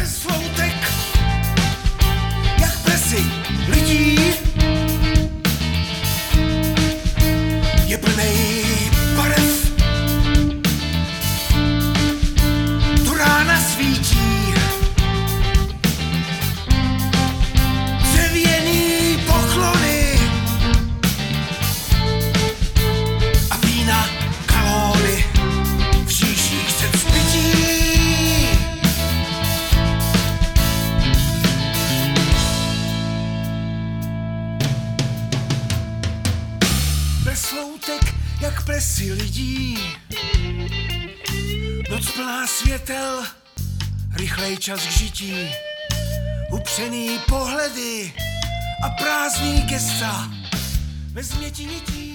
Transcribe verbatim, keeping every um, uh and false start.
bez loutek, jak plesy lidí, je plnej barev, tu rána svítí, dřevěný poklony a vína kalóny v žížích se vzpytí. Bez loutek, jak plesy lidí, noc plná světel, rychlej čas k žití, upřený pohledy a prázdný gesta bez změti nití.